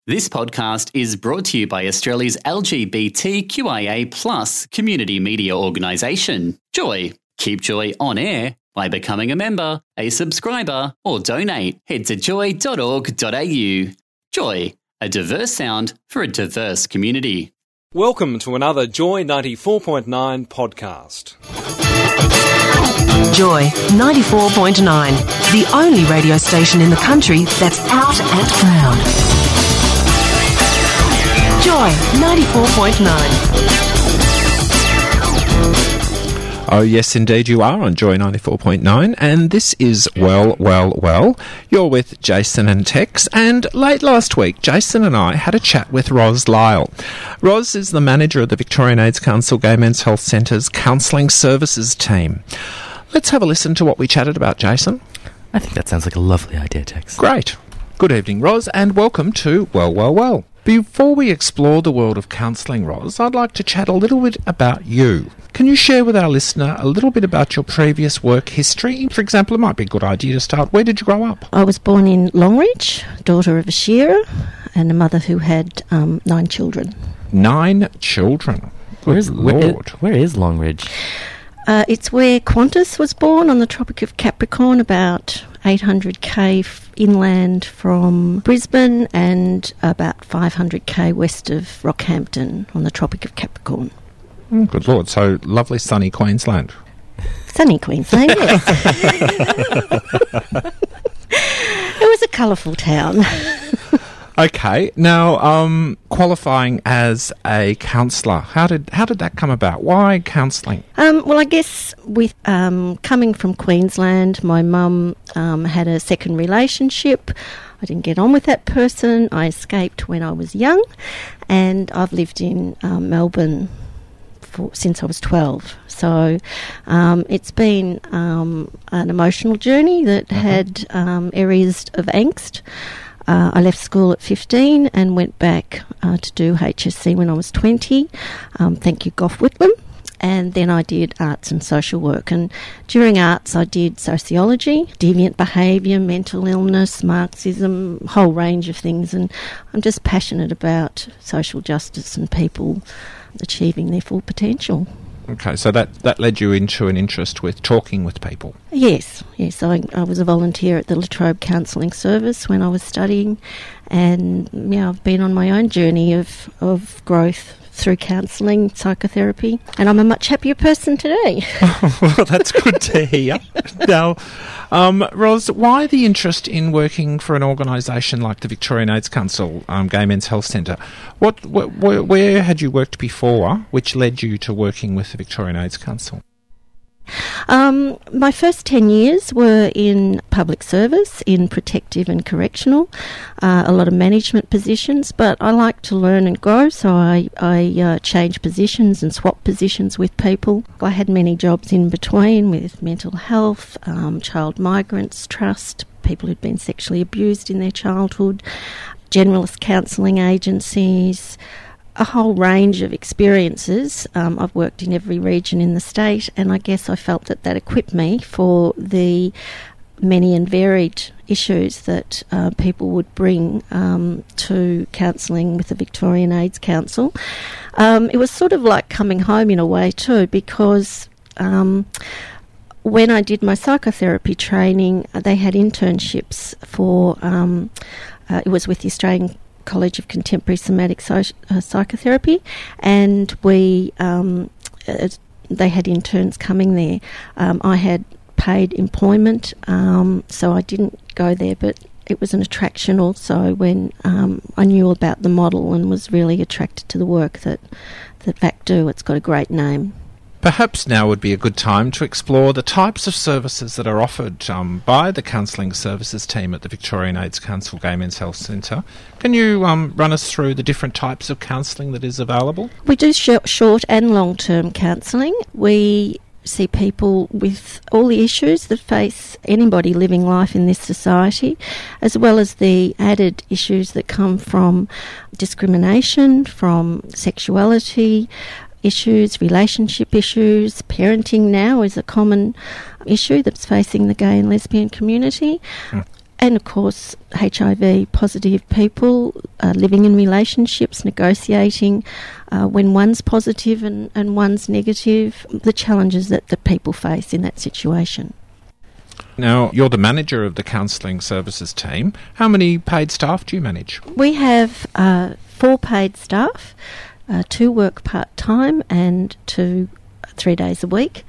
This podcast is brought to you by Australia's LGBTQIA+ community media organisation, Joy. Keep Joy on air by becoming a member, a subscriber, or donate. Head to joy.org.au. Joy, a diverse sound for a diverse community. Welcome to another Joy 94.9 podcast. Joy 94.9, the only radio station in the country that's out and proud. Joy 94.9. Oh, yes, indeed you are on Joy 94.9, and this is Well. You're with Jason and Tex, and late last week, Jason and I had a chat with Ros Lyle. Ros is the manager of the Victorian AIDS Council Gay Men's Health Centre's Counselling Services team. Let's have a listen to what we chatted about, Jason. I think that sounds like a lovely idea, Tex. Great. Good evening, Ros, and welcome to Well. Before we explore the world of counselling, Ros, I'd like to chat a little bit about you. Can you share with our listener a little bit about your previous work history? For example, it might be a good idea to start. Where did you grow up? I was born in Longreach, daughter of a shearer, and a mother who had 9 children. 9 children? Good Lord. Where is Longreach? It's where Qantas was born, on the Tropic of Capricorn, about 800k inland from Brisbane and about 500k west of Rockhampton on the Tropic of Capricorn. Good Lord. So lovely sunny Queensland. Sunny Queensland, yes. It was a colourful town. Okay. Now, qualifying as a counsellor, how did that come about? Why counselling? Well, I guess with coming from Queensland, my mum had a second relationship. I didn't get on with that person. I escaped when I was young, and I've lived in Melbourne since I was 12. So it's been an emotional journey that had areas of angst. I left school at 15 and went back to do HSC when I was 20. Thank you, Gough Whitlam. And then I did arts and social work. And during arts, I did sociology, deviant behaviour, mental illness, Marxism, a whole range of things. And I'm just passionate about social justice and people achieving their full potential. Okay, so that led you into an interest with talking with people. Yes. I was a volunteer at the La Trobe Counselling Service when I was studying, and I've been on my own journey of growth through counselling, psychotherapy, and I'm a much happier person today. Well, that's good to hear. Now, Ros, why the interest in working for an organisation like the Victorian AIDS Council Gay Men's Health Centre? Where had you worked before, which led you to working with the Victorian AIDS Council? My first 10 years were in public service, in protective and correctional, a lot of management positions, but I like to learn and grow, so I changed positions and swapped positions with people. I had many jobs in between with mental health, child migrants trust, people who'd been sexually abused in their childhood, generalist counselling agencies, a whole range of experiences. I've worked in every region in the state, and I guess I felt that equipped me for the many and varied issues that people would bring to counselling with the Victorian AIDS Council. It was sort of like coming home in a way too, because when I did my psychotherapy training, they had internships for, it was with the Australian College of Contemporary Somatic Psychotherapy, and they had interns coming there. I had paid employment, so I didn't go there, but it was an attraction also when I knew about the model and was really attracted to the work that VAC do. It's got a great name. Perhaps now would be a good time to explore the types of services that are offered by the Counselling Services team at the Victorian AIDS Council Gay Men's Health Centre. Can you run us through the different types of counselling that is available? We do short and long-term counselling. We see people with all the issues that face anybody living life in this society, as well as the added issues that come from discrimination, from sexuality, issues, relationship issues. Parenting now is a common issue that's facing the gay and lesbian community. And of course, HIV positive people living in relationships, negotiating when one's positive and one's negative, the challenges that the people face in that situation. Now, you're the manager of the counselling services team. How many paid staff do you manage? We have 4 paid staff, 2 work part-time and 2 3 days a week.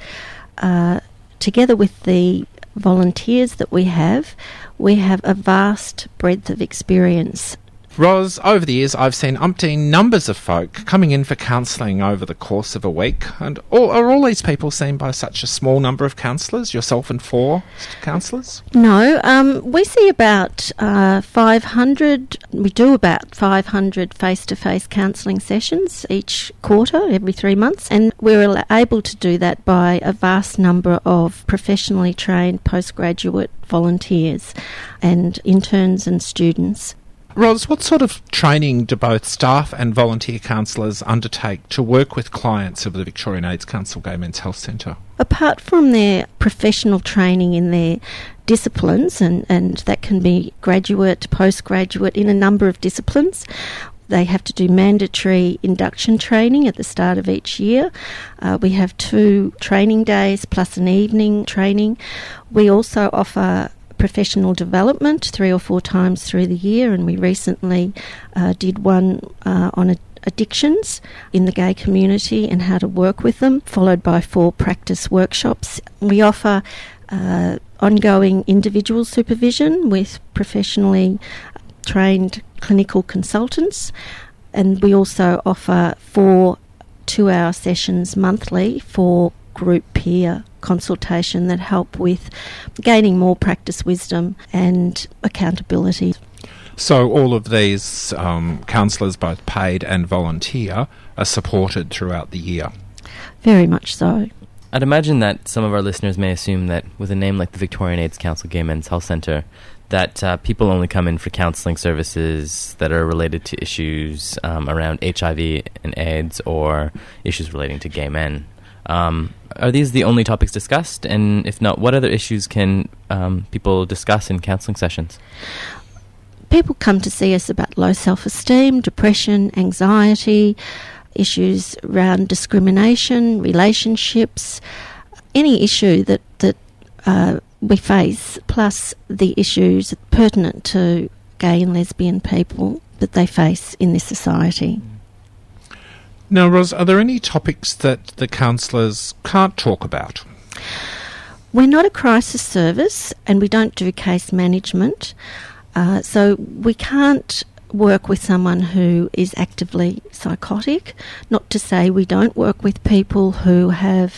Together with the volunteers that we have a vast breadth of experience. Ros, over the years I've seen umpteen numbers of folk coming in for counselling over the course of a week. And are all these people seen by such a small number of counsellors, yourself and 4 counsellors? No, we see about 500, we do about 500 face-to-face counselling sessions each quarter, every 3 months, and we're able to do that by a vast number of professionally trained postgraduate volunteers and interns and students. Ros, what sort of training do both staff and volunteer counsellors undertake to work with clients of the Victorian AIDS Council Gay Men's Health Centre? Apart from their professional training in their disciplines, and that can be graduate, postgraduate, in a number of disciplines, they have to do mandatory induction training at the start of each year. We have 2 training days plus an evening training. We also offer professional development 3 or 4 times through the year, and we recently did one on addictions in the gay community and how to work with them, followed by 4 practice workshops. We offer ongoing individual supervision with professionally trained clinical consultants, and we also offer 4 2-hour sessions monthly for group peer consultation that help with gaining more practice wisdom and accountability. So all of these counsellors, both paid and volunteer, are supported throughout the year? Very much so. I'd imagine that some of our listeners may assume that with a name like the Victorian AIDS Council Gay Men's Health Centre, that people only come in for counselling services that are related to issues around HIV and AIDS or issues relating to gay men. Are these the only topics discussed? And if not, what other issues can people discuss in counselling sessions? People come to see us about low self-esteem, depression, anxiety, issues around discrimination, relationships, any issue that we face, plus the issues pertinent to gay and lesbian people that they face in this society. Now, Ros, are there any topics that the counsellors can't talk about? We're not a crisis service and we don't do case management, so we can't work with someone who is actively psychotic. Not to say we don't work with people who have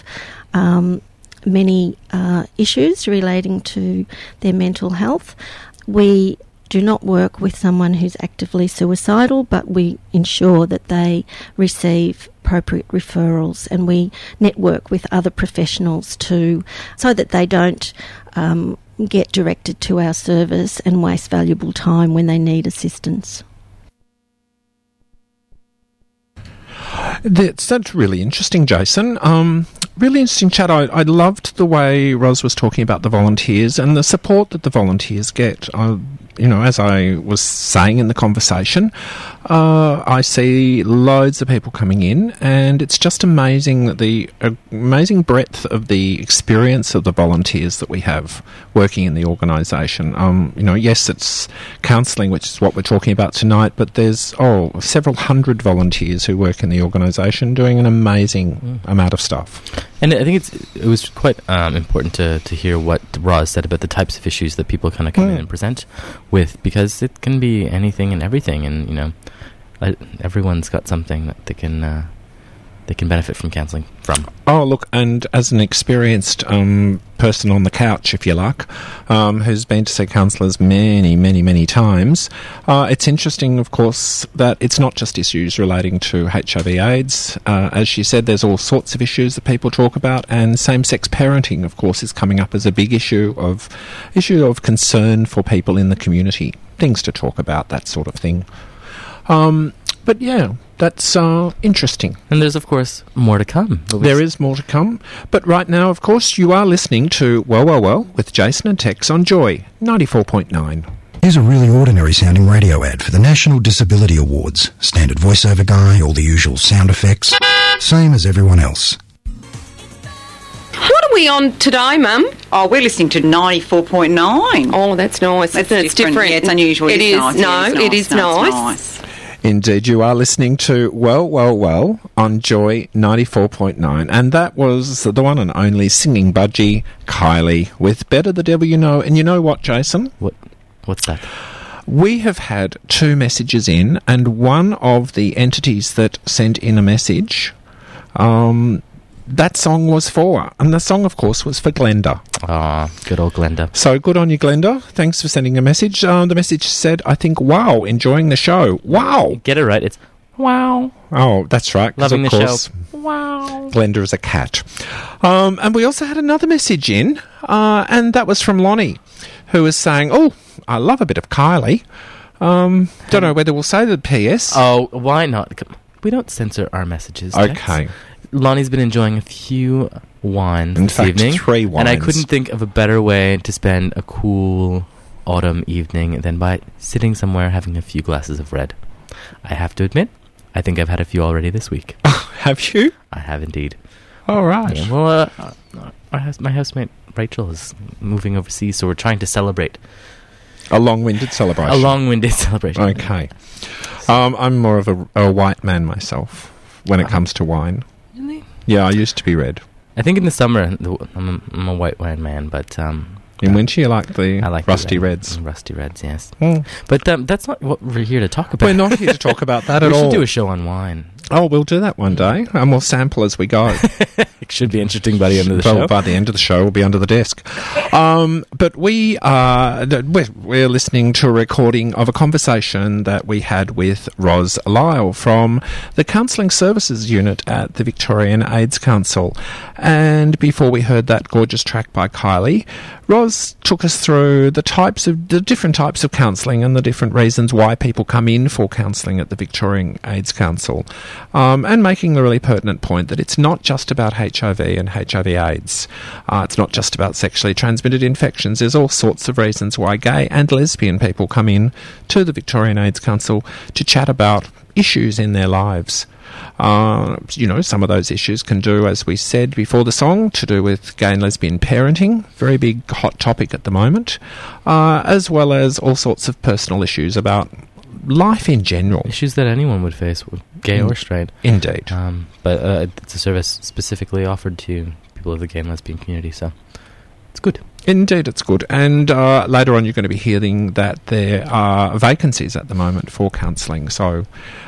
many issues relating to their mental health. We do not work with someone who's actively suicidal, but we ensure that they receive appropriate referrals, and we network with other professionals too, so that they don't get directed to our service and waste valuable time when they need assistance. That's really interesting, Jason. Really interesting chat. I loved the way Ros was talking about the volunteers and the support that the volunteers get. As I was saying in the conversation, I see loads of people coming in, and it's just amazing the amazing breadth of the experience of the volunteers that we have working in the organisation. Yes, it's counselling, which is what we're talking about tonight, but there's several hundred volunteers who work in the organisation doing an amazing amount of stuff. And I think it was quite important to hear what Ros said about the types of issues that people kind of come in and present with, because it can be anything and everything, and everyone's got something that they can benefit from counselling from. Oh, look, and as an experienced person on the couch, if you like, who's been to see counsellors many, many, many times, it's interesting, of course, that it's not just issues relating to HIV/AIDS. As she said, there's all sorts of issues that people talk about, and same-sex parenting, of course, is coming up as a big issue of concern for people in the community. Things to talk about, that sort of thing. But yeah, That's interesting. And there's, of course, more to come. There is more to come. But right now, of course, you are listening to Well, Well, Well with Jason and Tex on Joy 94.9. Here's a really ordinary sounding radio ad for the National Disability Awards. Standard voiceover guy, all the usual sound effects. Same as everyone else. What are we on today, Mum? Oh, we're listening to 94.9. Oh, that's nice. That's It's different. Yeah, it's unusual. It is. Nice. No, Yeah, it is nice. Indeed, you are listening to Well, Well, Well on Joy 94.9. And that was the one and only singing budgie, Kylie, with Better the Devil You Know. And you know what, Jason? What's that? We have had 2 messages in, and one of the entities that sent in a message, that song was for. And the song, of course, was for Glenda. Ah, good old Glenda. So good on you, Glenda. Thanks for sending a message. The message said, I think, wow, enjoying the show. Wow. Get it right. It's wow. Oh, that's right. 'cause Loving of the course, show. Wow. Glenda is a cat. And we also had another message in, and that was from Lonnie, who was saying, oh, I love a bit of Kylie. Don't know whether we'll say the PS. Oh, why not? We don't censor our messages. Tex. Okay. Lonnie's been enjoying a few wines In this fact, evening. 3 wines. And I couldn't think of a better way to spend a cool autumn evening than by sitting somewhere having a few glasses of red. I have to admit, I think I've had a few already this week. Have you? I have indeed. All right. Yeah, well, my housemate Rachel is moving overseas, so we're trying to celebrate. A long-winded celebration. A long-winded celebration. Okay. I'm more of a white man myself when it comes to wine. Really? Yeah, I used to be red. I think in the summer, I'm a white wine man, but... in winter, you like the rusty the reds. Rusty reds, yes. Mm. But that's not what we're here to talk about. We're not here to talk about that at all. We should do a show on wine. Oh, we'll do that one day, and we'll sample as we go. It should be interesting by the end of the show. By the end of the show, we'll be under the desk. But we're listening to a recording of a conversation that we had with Ros Lyle from the Counselling Services Unit at the Victorian AIDS Council. And before we heard that gorgeous track by Kylie, Ros took us through the different types of counselling and the different reasons why people come in for counselling at the Victorian AIDS Council. And making the really pertinent point that it's not just about HIV and HIV/AIDS. It's not just about sexually transmitted infections. There's all sorts of reasons why gay and lesbian people come in to the Victorian AIDS Council to chat about issues in their lives. Some of those issues can do, as we said before the song, to do with gay and lesbian parenting, very big hot topic at the moment, as well as all sorts of personal issues about life in general. Issues that anyone would face, gay or straight. Indeed. But it's a service specifically offered to people of the gay and lesbian community, so it's good. Indeed, it's good. And later on you're going to be hearing that there are vacancies at the moment for counselling, so,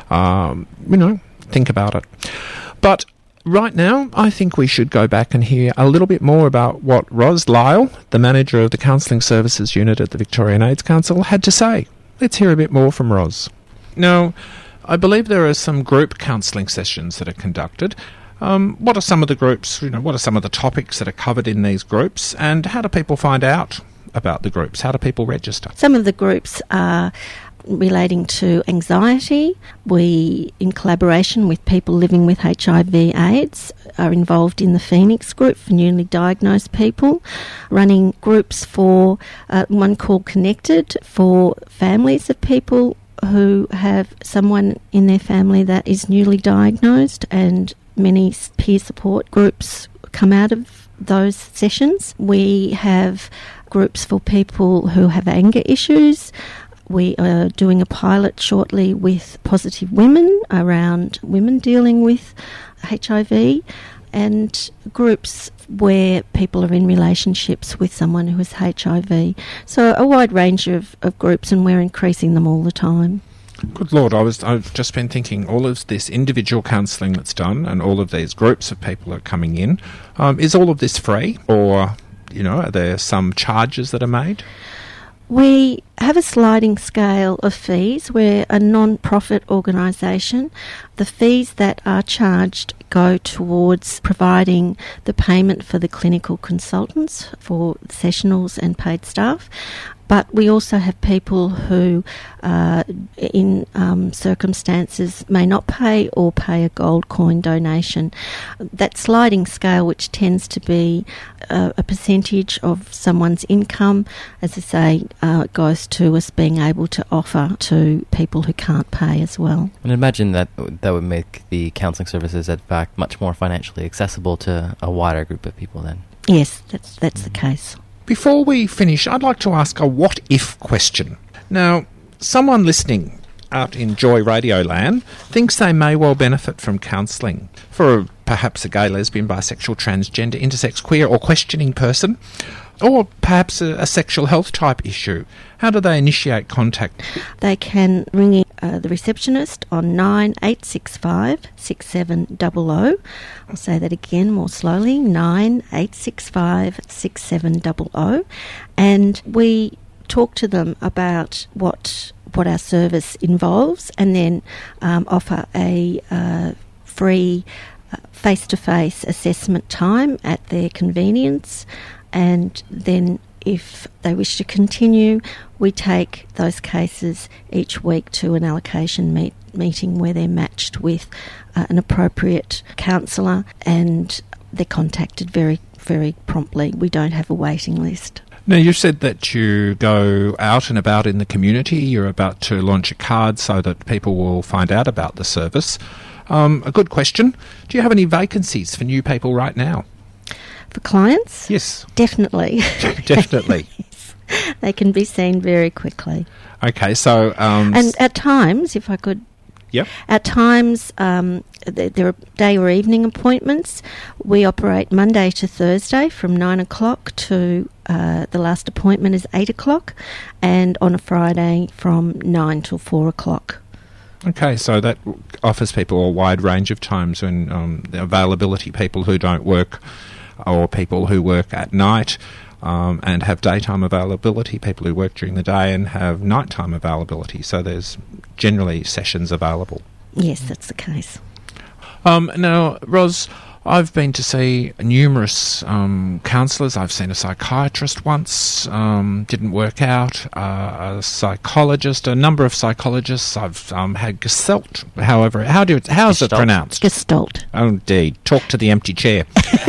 think about it. But right now, I think we should go back and hear a little bit more about what Ros Lyle, the manager of the Counselling Services Unit at the Victorian AIDS Council, had to say. Let's hear a bit more from Ros. Now, I believe there are some group counselling sessions that are conducted. What are some of the groups, what are some of the topics that are covered in these groups, and how do people find out about the groups? How do people register? Some of the groups are relating to anxiety. We, in collaboration with people living with HIV/AIDS, are involved in the Phoenix group for newly diagnosed people, running groups for one called Connected for families of people who have someone in their family that is newly diagnosed, and many peer support groups come out of those sessions. We have groups for people who have anger issues. We are doing a pilot shortly with Positive Women around women dealing with HIV, and groups where people are in relationships with someone who has HIV. So a wide range of groups, and we're increasing them all the time. Good Lord, I've just been thinking, all of this individual counselling that's done and all of these groups of people that are coming in, is all of this free, or, are there some charges that are made? We have a sliding scale of fees. We're a non-profit organisation. The fees that are charged go towards providing the payment for the clinical consultants, for sessionals and paid staff. But we also have people who, in circumstances, may not pay or pay a gold coin donation. That sliding scale, which tends to be a percentage of someone's income, as I say, goes to us being able to offer to people who can't pay as well. And imagine that would make the counselling services, in fact, much more financially accessible to a wider group of people then. Yes, that's the case. Before we finish, I'd like to ask a what-if question. Now, someone listening out in Joy Radio Land thinks they may well benefit from counselling for perhaps a gay, lesbian, bisexual, transgender, intersex, queer or questioning person, or perhaps a sexual health type issue. How do they initiate contact? They can ring in the receptionist on 9865 6700. I'll say that again more slowly, 9865 6700. And we talk to them about what our service involves, and then offer a free face-to-face assessment time at their convenience. And then if they wish to continue, we take those cases each week to an allocation meeting where they're matched with an appropriate counsellor, and they're contacted very, very promptly. We don't have a waiting list. Now, you said that you go out and about in the community. You're about to launch a card so that people will find out about the service. A good question. Do you have any vacancies for new people right now? For clients? Yes. Definitely. Definitely. Yes. They can be seen very quickly. Okay, so... and at times, if I could... Yep. At times, there are day or evening appointments. We operate Monday to Thursday from 9 o'clock to the last appointment is 8 o'clock, and on a Friday from 9 till 4 o'clock. Okay, so that offers people a wide range of times when the availability, people who don't work or people who work at night and have daytime availability, people who work during the day and have nighttime availability. So there's generally sessions available. Yes, that's the case. Now, Ros, I've been to see numerous counsellors. I've seen a psychiatrist once, didn't work out, a psychologist, a number of psychologists. I've had Gestalt, however, how's it pronounced? Gestalt. Oh, indeed. Talk to the empty chair.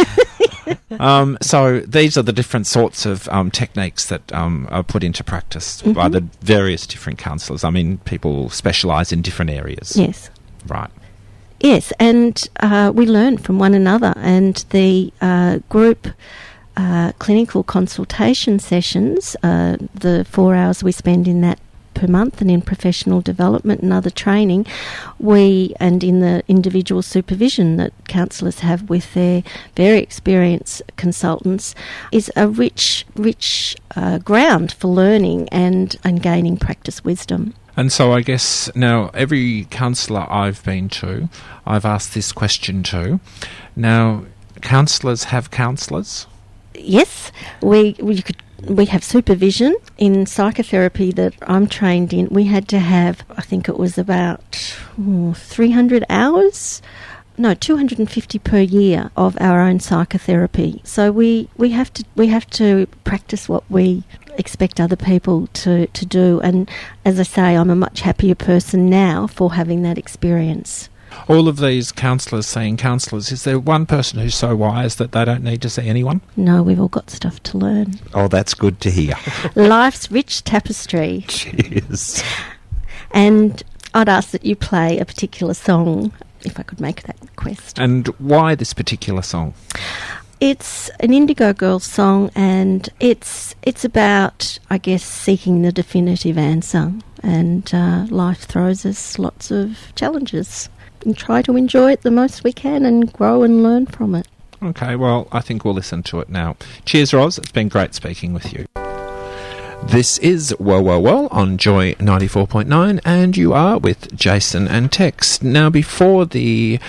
So these are the different sorts of techniques that are put into practice by the various different counsellors. I mean, people specialise in different areas. Yes. Right. Yes, and we learn from one another, and the group clinical consultation sessions, the 4 hours we spend in that per month and in professional development and other training, and in the individual supervision that counsellors have with their very experienced consultants, is a rich ground for learning and gaining practice wisdom. And so I guess now every counsellor I've been to, I've asked this question to. Now, counsellors have counsellors? Yes, we have supervision in psychotherapy that I'm trained in. We had to have, I think it was about 300 hours. No, 250 per year of our own psychotherapy. So we have to practice what we expect other people to do. And as I say, I'm a much happier person now for having that experience. All of these counsellors seeing counsellors, is there one person who's so wise that they don't need to see anyone? No, we've all got stuff to learn. Oh, that's good to hear. Life's rich tapestry. Cheers. And I'd ask that you play a particular song, if I could make that request. And why this particular song? It's an Indigo Girls song, and it's about, I guess, seeking the definitive answer. And life throws us lots of challenges. And try to enjoy it the most we can and grow and learn from it. Okay, well, I think we'll listen to it now. Cheers, Ros. It's been great speaking with you. This is Well on Joy 94.9, and you are with Jason and Tex. Now, before the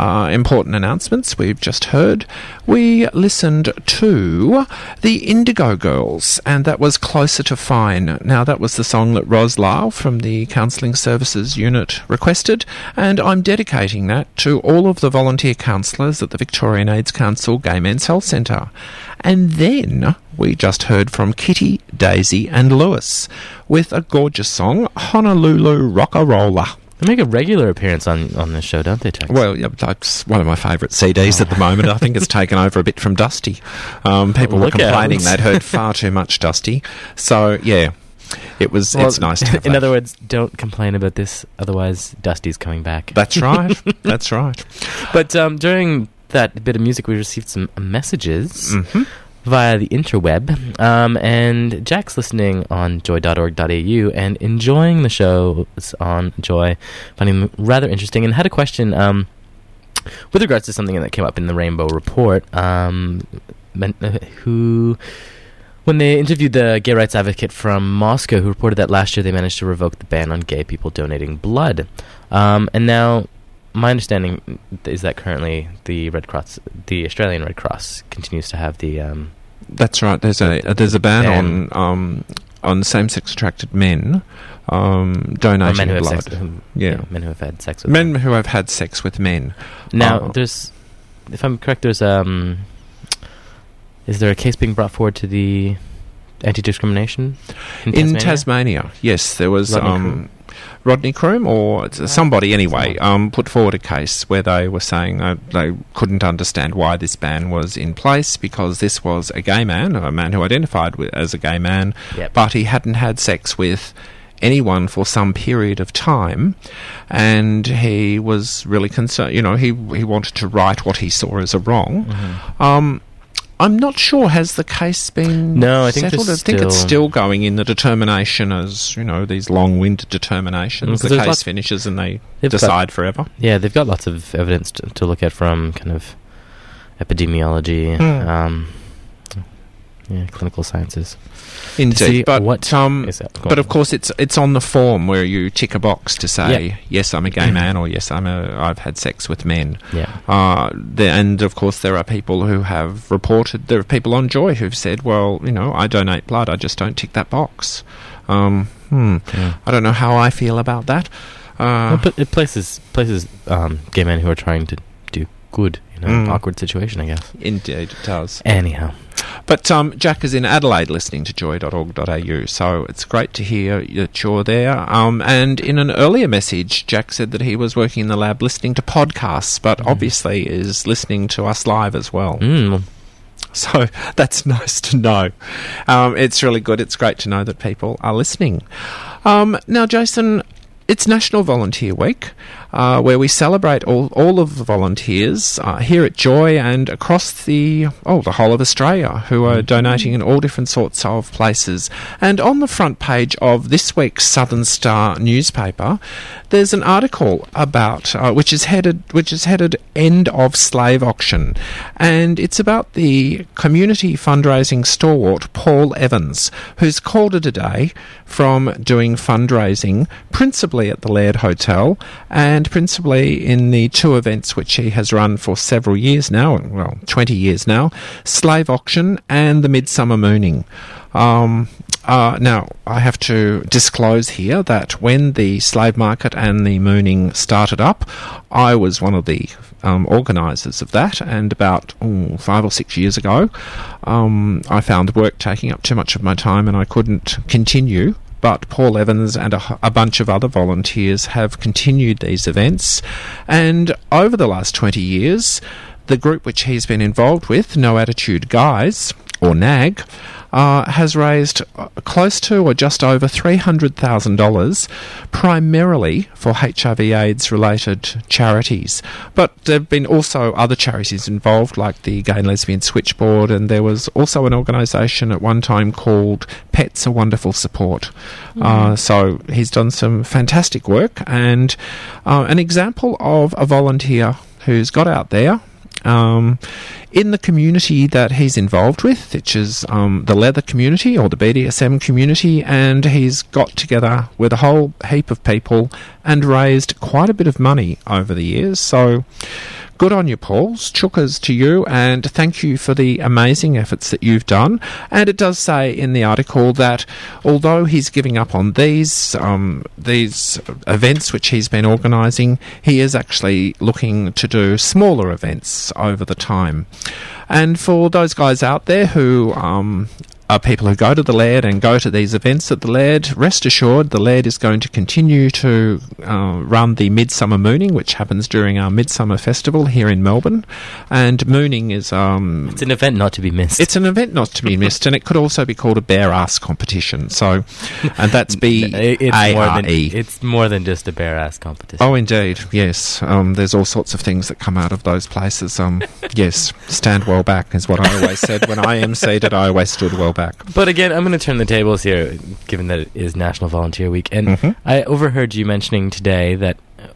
important announcements we've just heard. We listened to the Indigo Girls, and that was Closer to Fine. Now, that was the song that Ros Lyle from the Counselling Services Unit requested, and I'm dedicating that to all of the volunteer counsellors at the Victorian AIDS Council Gay Men's Health Centre. And then we just heard from Kitty, Daisy and Lewis with a gorgeous song, Honolulu Rock-a-Roller. They make a regular appearance on this show, don't they, Jack? Well, yeah, that's one of my favourite CDs at the moment. I think it's taken over a bit from Dusty. People were complaining they'd heard far too much Dusty. So, yeah, it's nice to have In that. other words, don't complain about this, otherwise Dusty's coming back. That's right. That's right. But during that bit of music, we received some messages via the interweb, and Jack's listening on joy.org.au and enjoying the shows on Joy, finding them rather interesting, and had a question with regards to something that came up in the Rainbow Report, who... When they interviewed the gay rights advocate from Moscow, who reported that last year they managed to revoke the ban on gay people donating blood. And now, my understanding is that currently the Red Cross, the Australian Red Cross, continues to have the... That's right. There's a ban on same-sex attracted men donating men who blood. Men who have had sex with men who have had sex with men. Now, there's... If I'm correct, there's... Is there a case being brought forward to the anti-discrimination in Tasmania? Yes, there was Rodney Croom or somebody anyway put forward a case where they were saying they couldn't understand why this ban was in place because this was a gay man, a man who identified as a gay man, but he hadn't had sex with anyone for some period of time, and he was really concerned. You know, he wanted to right what he saw as a wrong. I'm not sure, has the case been settled? I think it's still going in the determination as, you know, these long-winded determinations. The case finishes and they decide forever. Yeah, they've got lots of evidence to look at from kind of epidemiology, clinical sciences. Indeed, but of course it's on the form where you tick a box to say yes, I'm a gay man, or yes, I've had sex with men. And of course there are people who have reported. There are people on Joy who've said, well, you know, I donate blood, I just don't tick that box. I don't know how I feel about that. But it places gay men who are trying to do good in an awkward situation, I guess. Indeed, it does. Anyhow. But Jack is in Adelaide listening to joy.org.au, so it's great to hear that you're there. And in an earlier message, Jack said that he was working in the lab listening to podcasts, but obviously is listening to us live as well. So that's nice to know. It's really good. It's great to know that people are listening. Now, Jason, it's National Volunteer Week, where we celebrate all of the volunteers here at Joy and across the whole of Australia who are donating in all different sorts of places. And on the front page of this week's Southern Star newspaper, there's an article about which is headed "End of Slave Auction," and it's about the community fundraising stalwart Paul Evans, who's called it a day from doing fundraising principally at the Laird Hotel and principally in the two events which he has run for several years now, 20 years now, Slave Auction and the Midsummer Mooning. Now, I have to disclose here that when the slave market and the mooning started up, I was one of the organisers of that, and about 5 or 6 years ago, I found the work taking up too much of my time and I couldn't continue. But Paul Evans and a bunch of other volunteers have continued these events, and over the last 20 years, the group which he's been involved with, No Attitude Guys, or NAG, has raised close to or just over $300,000, primarily for HIV/AIDS related charities. But there have been also other charities involved, like the Gay and Lesbian Switchboard, and there was also an organisation at one time called Pets A Wonderful Support. So he's done some fantastic work, and an example of a volunteer who's got out there in the community that he's involved with, which is the leather community or the BDSM community, and he's got together with a whole heap of people and raised quite a bit of money over the years. So good on you, Paul. Chukkers to you, and thank you for the amazing efforts that you've done. And it does say in the article that although he's giving up on these events which he's been organising, he is actually looking to do smaller events over the time. And for those guys out there who are people who go to the Laird and go to these events at the Laird, rest assured the Laird is going to continue to run the Midsummer Mooning, which happens during our Midsummer Festival here in Melbourne. And mooning is... it's an event not to be missed. It's an event not to be missed, and it could also be called a bare ass competition. So, and that's B-A-R-E. It's more than just a bare ass competition. Oh, indeed, yes. There's all sorts of things that come out of those places. Yes, stand well back is what I always said. When I emceed it, I always stood well back. But again, I'm going to turn the tables here, given that it is National Volunteer Week. And I overheard you mentioning today that...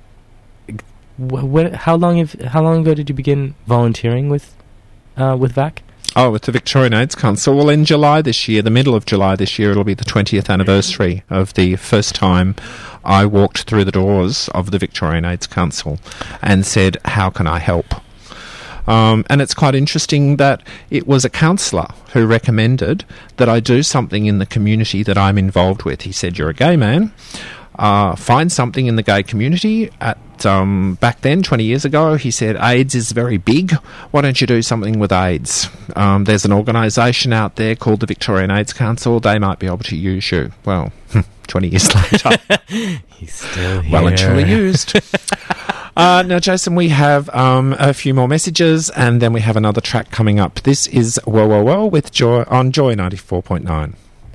How long ago did you begin volunteering with VAC? Oh, with the Victorian AIDS Council. Well, in July this year, the middle of July this year, it'll be the 20th anniversary of the first time I walked through the doors of the Victorian AIDS Council and said, how can I help? And it's quite interesting that it was a counsellor who recommended that I do something in the community that I'm involved with. He said, you're a gay man. Find something in the gay community. Back then, 20 years ago, he said, AIDS is very big. Why don't you do something with AIDS? There's an organisation out there called the Victorian AIDS Council. They might be able to use you. Well, 20 years later. He's still here. Well and truly used. Now, Jason, we have a few more messages, and then we have another track coming up. This is Well, Well, Well with Joy on Joy 94.9.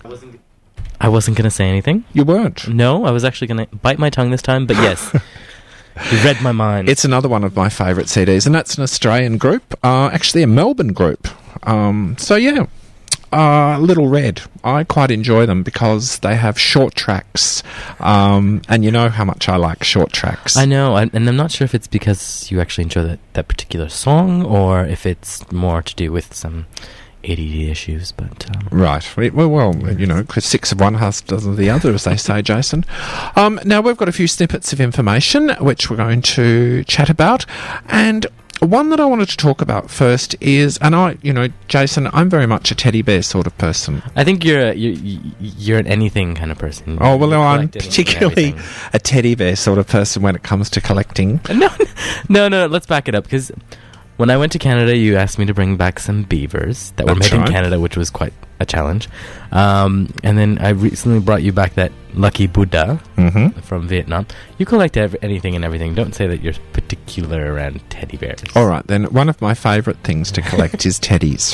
I wasn't going to say anything. You weren't? No, I was actually going to bite my tongue this time, but yes. You read my mind. It's another one of my favourite CDs, and that's an Australian group, actually a Melbourne group. So, yeah. Little Red. I quite enjoy them because they have short tracks, and you know how much I like short tracks. I know, and I'm not sure if it's because you actually enjoy that particular song, or if it's more to do with some ADD issues, but... Right. Well, you know, 'cause 6 of one, half dozen of the other, as they say, Jason. Now, we've got a few snippets of information which we're going to chat about, and... one that I wanted to talk about first is, and Jason, I'm very much a teddy bear sort of person. I think you're an anything kind of person. Oh, well, no, I'm particularly a teddy bear sort of person when it comes to collecting. No, let's back it up, because when I went to Canada, you asked me to bring back some beavers that were made in Canada, which was quite a challenge. And then I recently brought you back that Lucky Buddha from Vietnam. You collect anything and everything. Don't say that you're particular around teddy bears. All right, then. One of my favourite things to collect is teddies.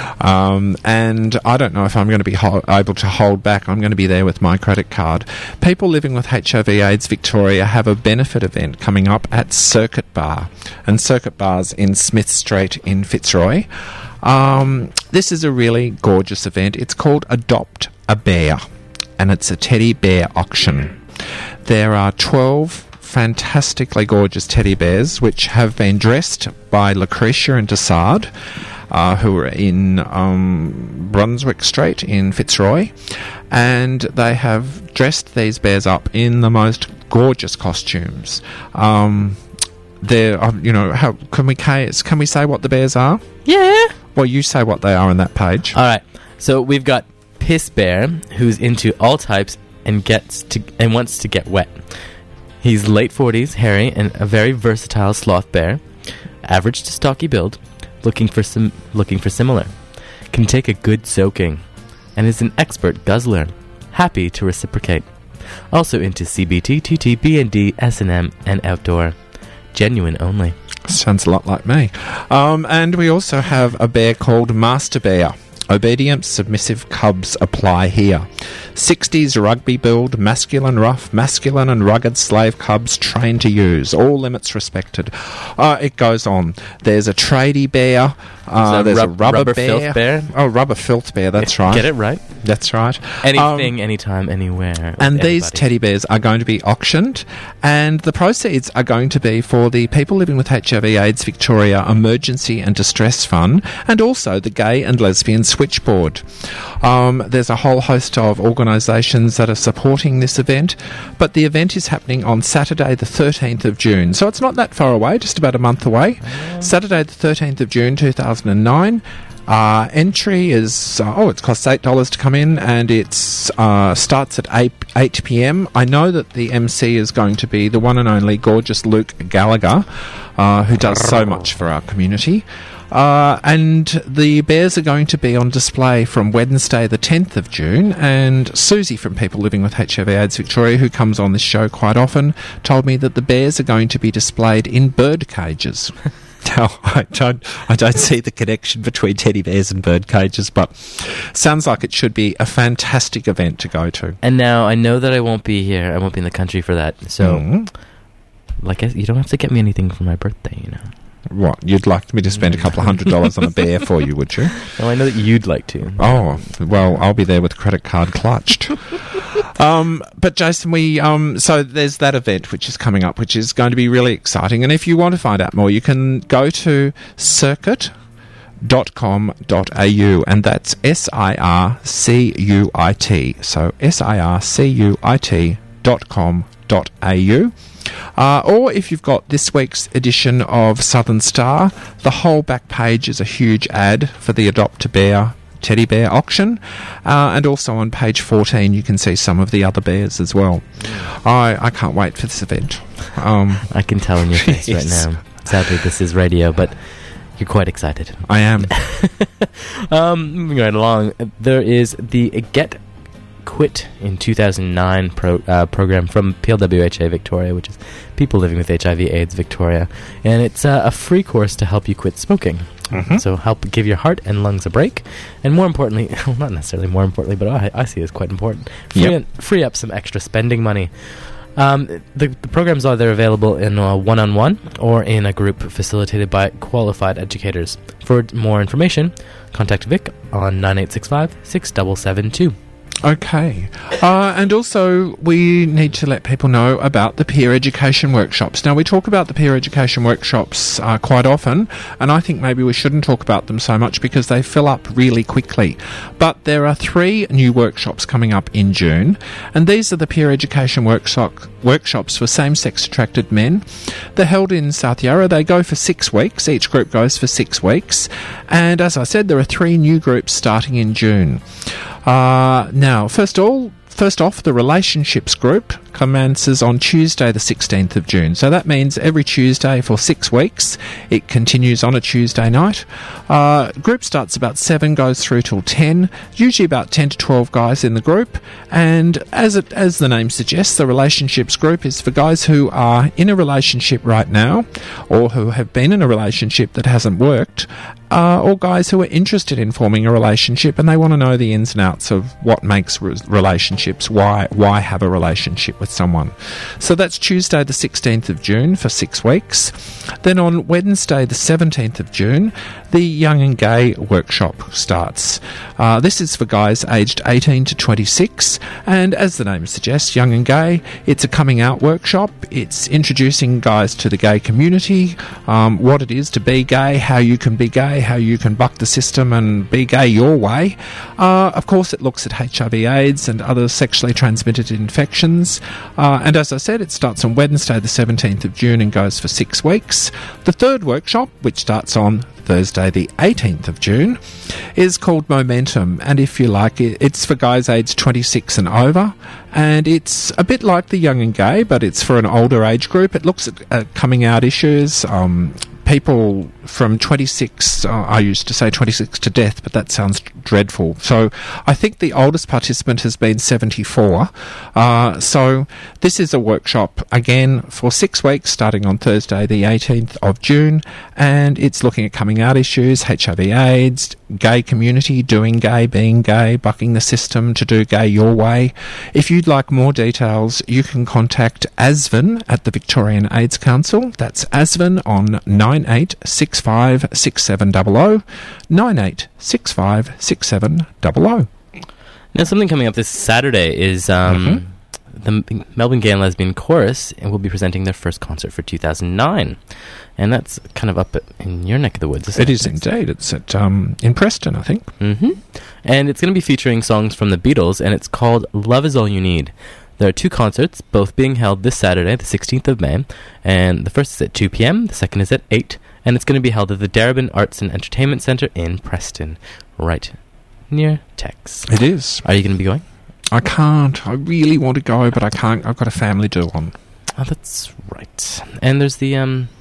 And I don't know if I'm going to be able to hold back. I'm going to be there with my credit card. People living with HIV/AIDS Victoria have a benefit event coming up at Circuit Bar. And Circuit Bar's in Smith Street in Fitzroy. This is a really gorgeous event. It's called Adopt a Bear, and it's a teddy bear auction. There are 12 fantastically gorgeous teddy bears which have been dressed by Lucretia and Dessard, who are in Brunswick Street in Fitzroy, and they have dressed these bears up in the most gorgeous costumes. They're, how can we say what the bears are? Yeah. Well, you say what they are on that page. All right. So we've got Piss Bear, who's into all types and wants to get wet. He's late 40s, hairy, and a very versatile sloth bear. Average to stocky build, looking for similar. Can take a good soaking, and is an expert guzzler. Happy to reciprocate. Also into CBT, TT, B&D, S&M, and outdoor. Genuine only. Sounds a lot like me. And we also have a bear called Master Bear. Obedient, submissive cubs apply here. 60s rugby build, masculine and rugged slave cubs trained to use. All limits respected. It goes on. There's a tradie bear. There's a rubber bear. Filth bear. Oh, rubber filth bear, that's right. Get it right? That's right. Anything, anytime, anywhere. And these teddy bears are going to be auctioned, and the proceeds are going to be for the People Living with HIV/AIDS Victoria Emergency and Distress Fund, and also the Gay and Lesbian switchboard. There's a whole host of organisations that are supporting this event, but the event is happening on Saturday the 13th of June, so it's not that far away, just about a month away. Saturday the 13th of June 2009. Entry is, it costs $8 to come in, and it starts at 8 p.m. I know that the MC is going to be the one and only gorgeous Luke Gallagher, who does so much for our community. And the bears are going to be on display from Wednesday the 10th of June, and Susie from People Living with HIV/AIDS Victoria, who comes on this show quite often, told me that the bears are going to be displayed in bird cages. Now, I don't see the connection between teddy bears and bird cages, but sounds like it should be a fantastic event to go to. And now I know that I won't be here. I won't be in the country for that. So, you don't have to get me anything for my birthday, you know. What, you'd like me to spend a couple of $100 on a bear for you, would you? No, I know that you'd like to. Oh, well, I'll be there with credit card clutched. But Jason, so there's that event which is coming up, which is going to be really exciting. And if you want to find out more, you can go to circuit.com.au, and that's SIRCUIT. So SIRCUIT.com.au. Or if you've got this week's edition of Southern Star, the whole back page is a huge ad for the Adopt a Bear teddy bear auction, and also on page 14 you can see some of the other bears as well. I can't wait for this event. I can tell in your face yes. right now. Sadly, this is radio, but you're quite excited. I am. Moving right along, there is the Get Quit in 2009 program from PLWHA Victoria, which is People Living with HIV/AIDS Victoria, and it's a free course to help you quit smoking. So help give your heart and lungs a break, and more importantly, well, not necessarily more importantly, but I see it as quite important, free up some extra spending money. The programs are either available in a one-on-one or in a group facilitated by qualified educators. For more information, contact Vic on 9865 6772. Okay. And also, we need to let people know about the peer education workshops. Now, we talk about the peer education workshops quite often, and I think maybe we shouldn't talk about them so much because they fill up really quickly. But there are 3 new workshops coming up in June, and these are the peer education workshops for same-sex attracted men. They're held in South Yarra. They go for 6 weeks. Each group goes for 6 weeks. And as I said, there are 3 new groups starting in June. Now, first off, the relationships group commences on Tuesday the 16th of June. So that means every Tuesday for 6 weeks. It continues on a Tuesday night. Group starts about 7, goes through till 10, usually about 10 to 12 guys in the group. And as the name suggests, the relationships group is for guys who are in a relationship right now, or who have been in a relationship that hasn't worked, or guys who are interested in forming a relationship and they want to know the ins and outs of what makes relationships, why have a relationship with someone. So that's Tuesday the 16th of June for 6 weeks. Then on Wednesday the 17th of June, the Young and Gay workshop starts. This is for guys aged 18 to 26, and as the name suggests, Young and Gay, it's a coming out workshop. It's introducing guys to the gay community, what it is to be gay, how you can be gay, how you can buck the system and be gay your way. Of course, it looks at HIV/AIDS and other sexually transmitted infections. And as I said, it starts on Wednesday the 17th of June and goes for 6 weeks. The third workshop, which starts on Thursday the 18th of June, is called Momentum, and if you like, it's for guys aged 26 and over, and it's a bit like the Young and Gay, but it's for an older age group. It looks at coming out issues, people from 26, I used to say 26 to death, but that sounds dreadful. So I think the oldest participant has been 74. So this is a workshop, again, for 6 weeks, starting on Thursday the 18th of June, and it's looking at coming out issues, HIV/AIDS, gay community, doing gay, being gay, bucking the system to do gay your way. If you'd like more details, you can contact ASVN at the Victorian AIDS Council. That's ASVN on 9865 6700, 9865 6700. Now, something coming up this Saturday is the Melbourne Gay and Lesbian Chorus will be presenting their first concert for 2009. And that's kind of up in your neck of the woods, isn't it? It is indeed. It's at in Preston, I think. Mm-hmm. And it's going to be featuring songs from the Beatles, and it's called Love Is All You Need. There are 2 concerts, both being held this Saturday, the 16th of May. And the first is at 2 p.m., the second is at 8. And it's going to be held at the Darebin Arts and Entertainment Centre in Preston, right near Tex. It is. Are you going to be going? I can't. I really want to go, but I can't. I've got a family do on. Oh, that's right. And there's the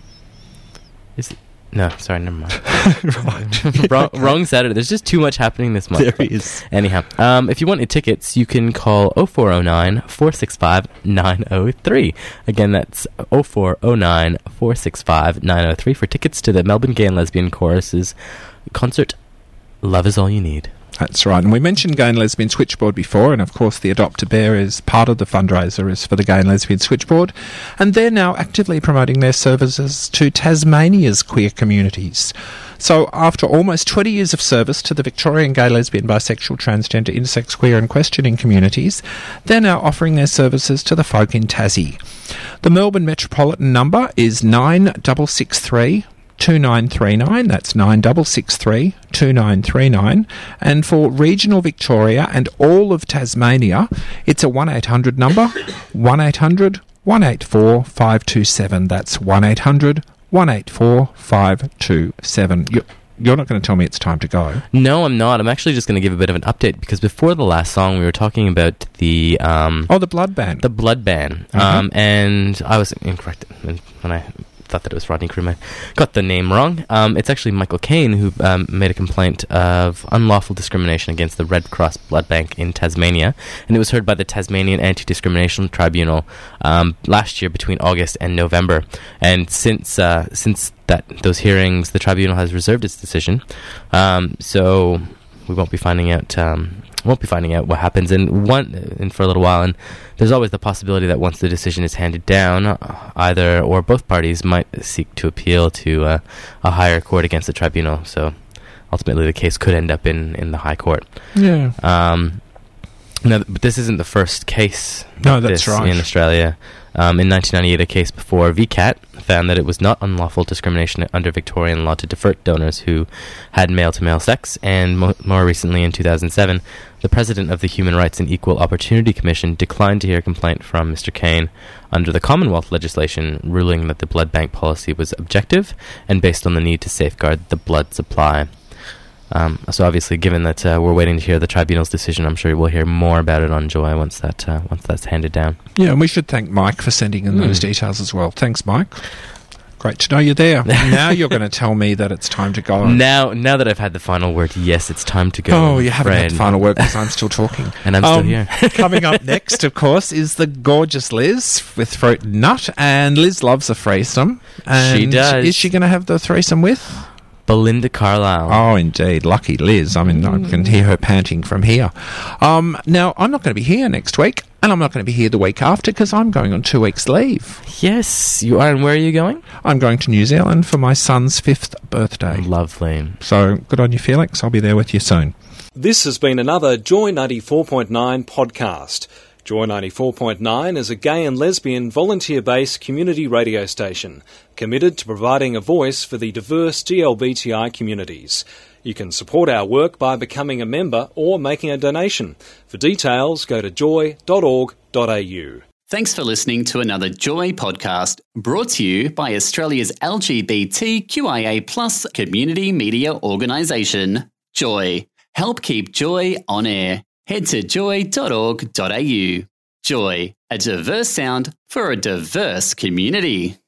no, sorry, never mind. Right. wrong Saturday. There's just too much happening this month. There is. Anyhow, if you want your tickets, you can call 0409 465 903. Again, that's 0409 465 903 for tickets to the Melbourne Gay and Lesbian Chorus's concert, Love Is All You Need. That's right. And we mentioned Gay and Lesbian Switchboard before, and of course the Adopt a Bear is part of the fundraiser is for the Gay and Lesbian Switchboard, and they're now actively promoting their services to Tasmania's queer communities. So after almost 20 years of service to the Victorian gay, lesbian, bisexual, transgender, intersex, queer and questioning communities, they're now offering their services to the folk in Tassie. The Melbourne Metropolitan number is 9663 2939, that's 9663 2939, and for regional Victoria and all of Tasmania, it's a 1-800 number, 1-800 184 527, that's 1-800 184 527. You're not going to tell me it's time to go. No, I'm not. I'm actually just going to give a bit of an update, because before the last song we were talking about the the blood ban. The blood ban. And I was incorrect when I thought that it was Rodney Crewman. Got the name wrong. It's actually Michael Caine who made a complaint of unlawful discrimination against the Red Cross Blood Bank in Tasmania, and it was heard by the Tasmanian Anti-Discrimination Tribunal last year between August and November. And since those hearings, the tribunal has reserved its decision. So we won't be finding out. What happens in for a little while, and there's always the possibility that once the decision is handed down, either or both parties might seek to appeal to a higher court against the tribunal. So ultimately, the case could end up in the High Court. Yeah. No, but this isn't the first case. No, that's right. In Australia. In 1998, a case before VCAT found that it was not unlawful discrimination under Victorian law to defer donors who had male-to-male sex, and more recently in 2007, the president of the Human Rights and Equal Opportunity Commission declined to hear a complaint from Mr. Caine under the Commonwealth legislation, ruling that the blood bank policy was objective and based on the need to safeguard the blood supply. So obviously, given that we're waiting to hear the tribunal's decision, I'm sure we'll hear more about it on Joy once that's handed down. Yeah, and we should thank Mike for sending in those details as well. Thanks, Mike. Great to know you're there. Now you're going to tell me that it's time to go. Now that I've had the final word, yes, it's time to go. Oh, you haven't had the final word because I'm still talking. And I'm still here. Coming up next, of course, is the gorgeous Liz with Fruit and Nut. And Liz loves a threesome. And she does. Is she going to have the threesome with? Belinda Carlisle. Oh, indeed. Lucky Liz. I mean, I can hear her panting from here. Now, I'm not going to be here next week, and I'm not going to be here the week after because I'm going on 2 weeks' leave. Yes, you are. And where are you going? I'm going to New Zealand for my son's 5th birthday. Lovely. So, good on you, Felix. I'll be there with you soon. This has been another Joy 94.9 podcast. Joy 94.9 is a gay and lesbian volunteer-based community radio station committed to providing a voice for the diverse GLBTI communities. You can support our work by becoming a member or making a donation. For details, go to joy.org.au. Thanks for listening to another Joy podcast brought to you by Australia's LGBTQIA+ community media organisation, Joy. Help keep Joy on air. Head to joy.org.au. Joy, a diverse sound for a diverse community.